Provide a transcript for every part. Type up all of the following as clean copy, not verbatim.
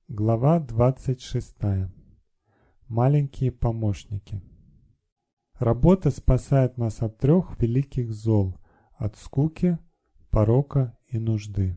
Глава 26. Маленькие помощники. Работа спасает нас от трех великих зол – от скуки, порока и нужды.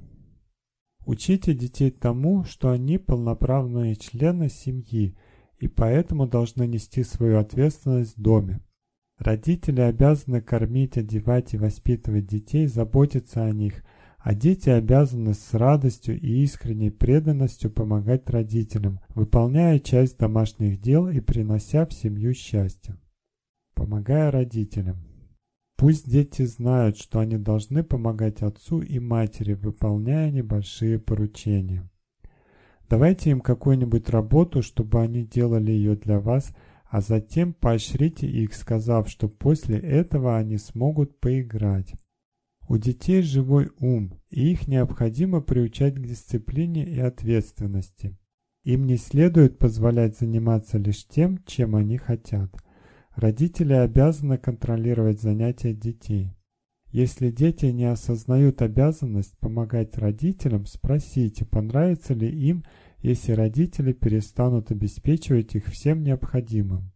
Учите детей тому, что они полноправные члены семьи и поэтому должны нести свою ответственность в доме. Родители обязаны кормить, одевать и воспитывать детей, заботиться о них, а дети обязаны с радостью и искренней преданностью помогать родителям, выполняя часть домашних дел и принося в семью счастье. Помогая родителям. Пусть дети знают, что они должны помогать отцу и матери, выполняя небольшие поручения. Давайте им какую-нибудь работу, чтобы они делали ее для вас, а затем поощрите их, сказав, что после этого они смогут поиграть. У детей живой ум, и их необходимо приучать к дисциплине и ответственности. Им не следует позволять заниматься лишь тем, чем они хотят. Родители обязаны контролировать занятия детей. Если дети не осознают обязанность помогать родителям, спросите, понравится ли им, если родители перестанут обеспечивать их всем необходимым.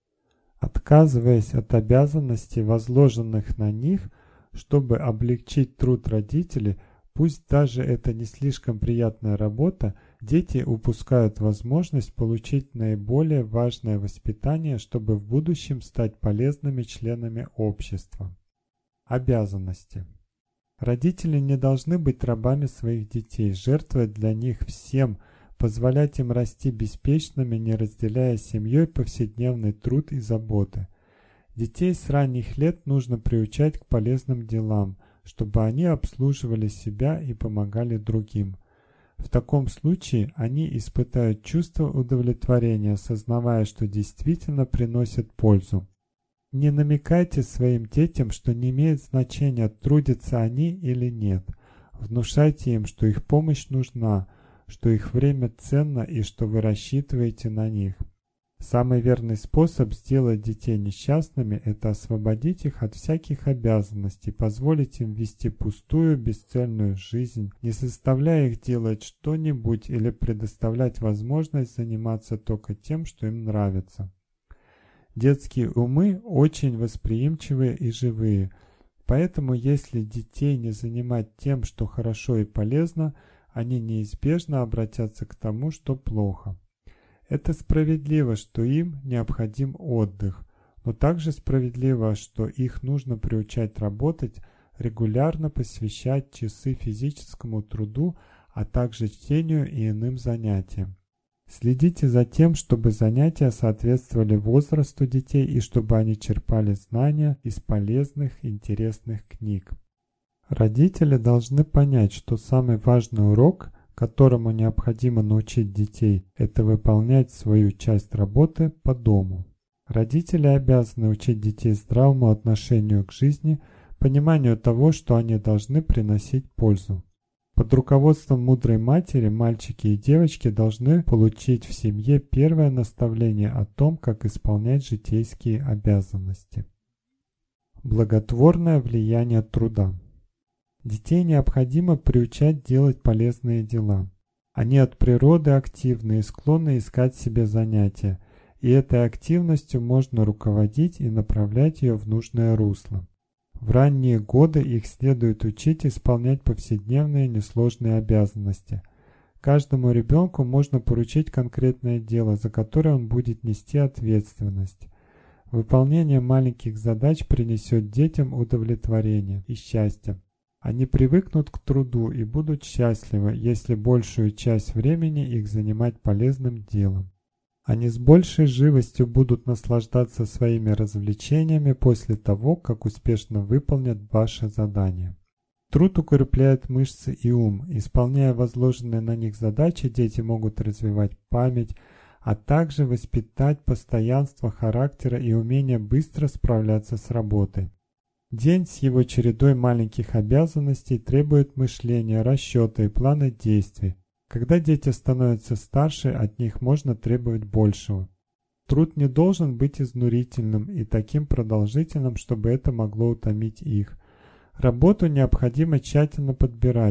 Отказываясь от обязанностей, возложенных на них, чтобы облегчить труд родителей, пусть даже это не слишком приятная работа, дети упускают возможность получить наиболее важное воспитание, чтобы в будущем стать полезными членами общества. Обязанности. Родители не должны быть рабами своих детей, жертвовать для них всем, позволять им расти беспечными, не разделяя с семьей повседневный труд и заботы. Детей с ранних лет нужно приучать к полезным делам, чтобы они обслуживали себя и помогали другим. В таком случае они испытают чувство удовлетворения, осознавая, что действительно приносят пользу. Не намекайте своим детям, что не имеет значения, трудятся они или нет. Внушайте им, что их помощь нужна, что их время ценно и что вы рассчитываете на них. Самый верный способ сделать детей несчастными – это освободить их от всяких обязанностей, позволить им вести пустую, бесцельную жизнь, не заставляя их делать что-нибудь или предоставлять возможность заниматься только тем, что им нравится. Детские умы очень восприимчивые и живые, поэтому если детей не занимать тем, что хорошо и полезно, они неизбежно обратятся к тому, что плохо. Это справедливо, что им необходим отдых, но также справедливо, что их нужно приучать работать, регулярно посвящать часы физическому труду, а также чтению и иным занятиям. Следите за тем, чтобы занятия соответствовали возрасту детей и чтобы они черпали знания из полезных, интересных книг. Родители должны понять, что самый важный урок – которому необходимо научить детей, это выполнять свою часть работы по дому. Родители обязаны учить детей здравому отношению к жизни, пониманию того, что они должны приносить пользу. Под руководством мудрой матери мальчики и девочки должны получить в семье первое наставление о том, как исполнять житейские обязанности. Благотворное влияние труда. Детей необходимо приучать делать полезные дела. Они от природы активны и склонны искать себе занятия, и этой активностью можно руководить и направлять ее в нужное русло. В ранние годы их следует учить исполнять повседневные несложные обязанности. Каждому ребенку можно поручить конкретное дело, за которое он будет нести ответственность. Выполнение маленьких задач принесет детям удовлетворение и счастье. Они привыкнут к труду и будут счастливы, если большую часть времени их занимать полезным делом. Они с большей живостью будут наслаждаться своими развлечениями после того, как успешно выполнят ваше задание. Труд укрепляет мышцы и ум. Исполняя возложенные на них задачи, дети могут развивать память, а также воспитать постоянство характера и умение быстро справляться с работой. День с его чередой маленьких обязанностей требует мышления, расчета и плана действий. Когда дети становятся старше, от них можно требовать большего. Труд не должен быть изнурительным и таким продолжительным, чтобы это могло утомить их. Работу необходимо тщательно подбирать,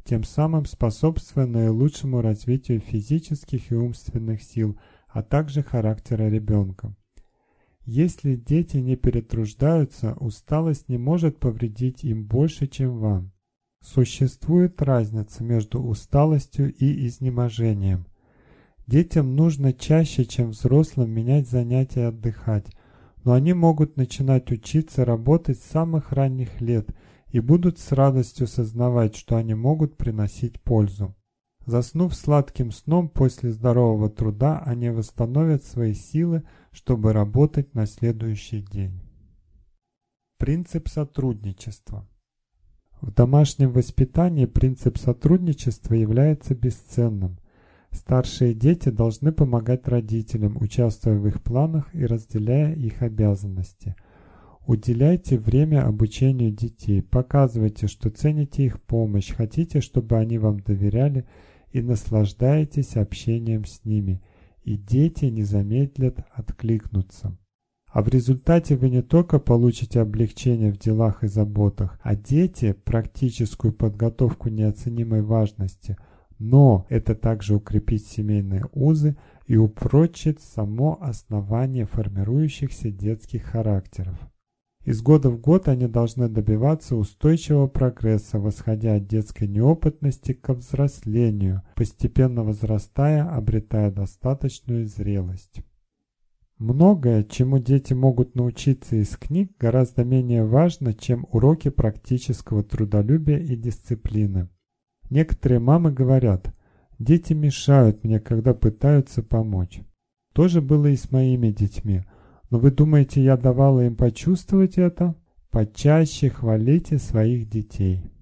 тем самым способствуя наилучшему развитию физических и умственных сил, а также характера ребенка. Если дети не перетруждаются, усталость не может повредить им больше, чем вам. Существует разница между усталостью и изнеможением. Детям нужно чаще, чем взрослым, менять занятия и отдыхать, но они могут начинать учиться работать с самых ранних лет и будут с радостью сознавать, что они могут приносить пользу. Заснув сладким сном после здорового труда, они восстановят свои силы, чтобы работать на следующий день. Принцип сотрудничества. В домашнем воспитании принцип сотрудничества является бесценным. Старшие дети должны помогать родителям, участвуя в их планах и разделяя их обязанности. Уделяйте время обучению детей, показывайте, что цените их помощь, хотите, чтобы они вам доверяли, и наслаждаетесь общением с ними, и дети не замедлят откликнуться. А в результате вы не только получите облегчение в делах и заботах, а дети – практическую подготовку неоценимой важности, но это также укрепит семейные узы и упрочит само основание формирующихся детских характеров. Из года в год они должны добиваться устойчивого прогресса, восходя от детской неопытности к взрослению, постепенно возрастая, обретая достаточную зрелость. Многое, чему дети могут научиться из книг, гораздо менее важно, чем уроки практического трудолюбия и дисциплины. Некоторые мамы говорят: «Дети мешают мне, когда пытаются помочь». То же было и с моими детьми. Но вы думаете, я давала им почувствовать это? Почаще хвалите своих детей.